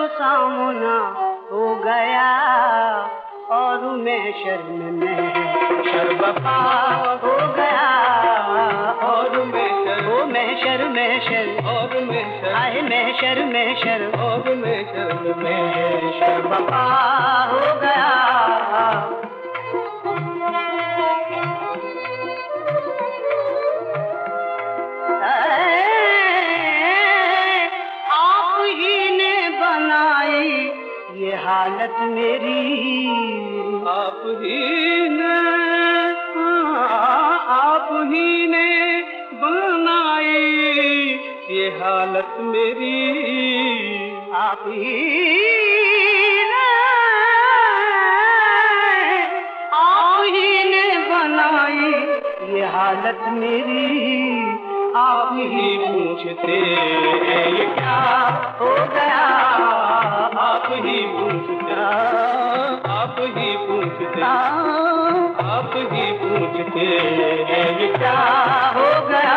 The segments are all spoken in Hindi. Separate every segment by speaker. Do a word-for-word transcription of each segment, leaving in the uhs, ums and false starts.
Speaker 1: सामना हो गया और मैं शर्म में शर्मपा हो गया और मैं शर्म ओ मैं शर्म में शर्म और मैं शर्म आए मैं शर्म में शर्म और मैं शर्म में शर्मपा हो गया। ये हालत मेरी आप ही ने आप ही ने बनाई ये हालत मेरी आप ही ने आप ही ने बनाई ये हालत मेरी आप ही पूछते ये क्या हो गया आप ही पूछते आप ही पूछते आप ही पूछते ये क्या हो गया।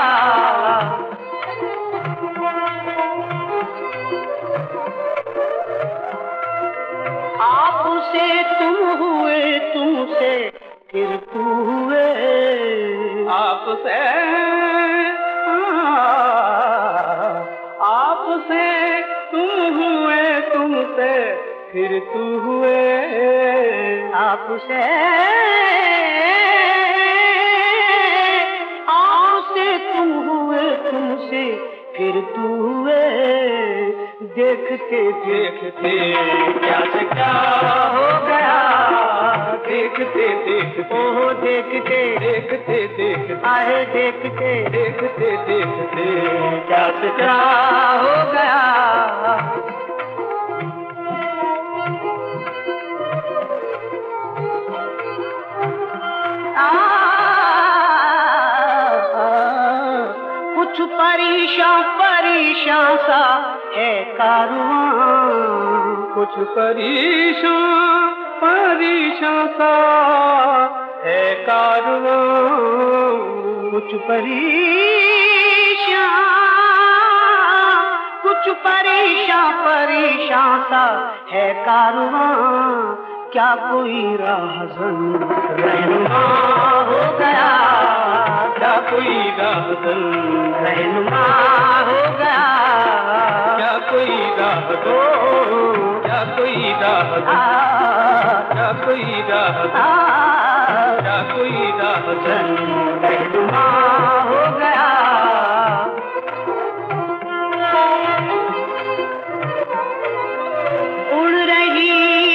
Speaker 1: आपसे तुम हुए तुमसे फिर तू हुए आपसे आपसे तुम हुए तुमसे फिर तू हुए आपसे आपसे तुम हुए तुमसे फिर तू हुए देखते देखते क्या से क्या हो गया देखते देखते ओहो देखते देखते देखते आए देखते देखते देखते क्या से क्या हो गया। कुछ परेशान परेशान सा है कारवां कुछ परेशान परेशान सा है कारवां कुछ परेशान कुछ परेशान परेशान सा है कारवां क्या कोई राहज़न रहनुमा हो गया क्या कोई राहज़न रहनुमा हो गया क्या कोई राहज़न क्या कोई राहज़न क्या कोई राहज़न क्या कोई राहज़न रहनुमा हो गया। उड़ रही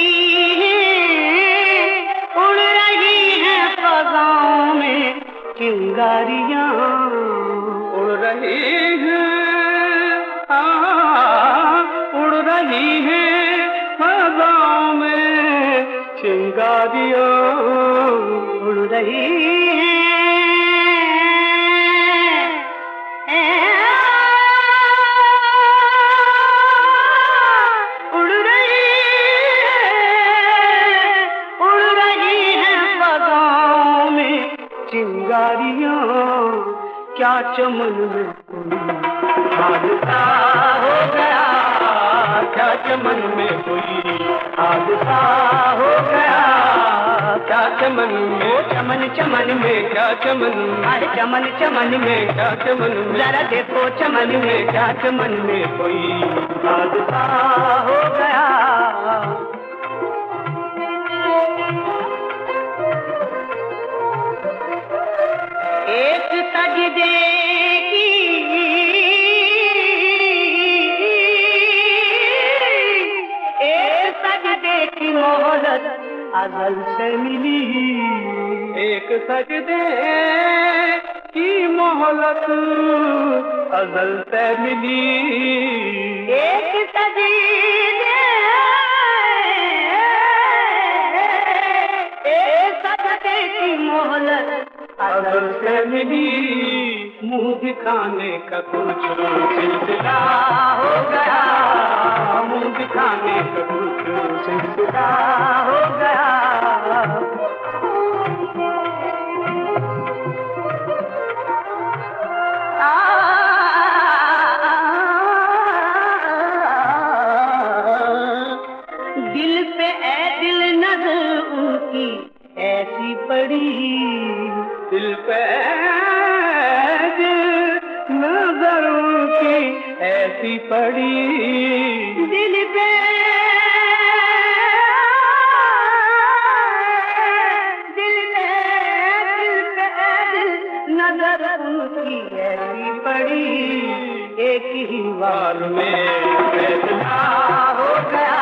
Speaker 1: चिंगारियां उड़ रही हैं उड़ रही हैं फज़ाओं में चिंगारियां उड़ रही उड़ रही उड़ रही हैं फज़ाओं में चिंगारियां क्या चमन में कोई हादसा हो गया क्या चमन में कोई हादसा हो गया क्या चमन में चमन चमन में क्या चमन अरे चमन चमन में क्या चमन में जरा देखो चमन में क्या चमन में कोई हादसा हो गया। एक सजदे की एक सजदे की मोहलत अज़ल से मिली एक सजदे की मोहलत अज़ल से मिली एक सजदे एक सजदे की मोहलत अज़ल से मिली मुँह दिखाने का कुछ सिलसिला हो गया मुँह दिखाने का कुछ सिलसिला हो गया। आ ऐसी पड़ी दिल पे, दिल पे, दिल पे दिल नजर उनकी ऐसी पड़ी, एक ही बार में फैसला हो गया।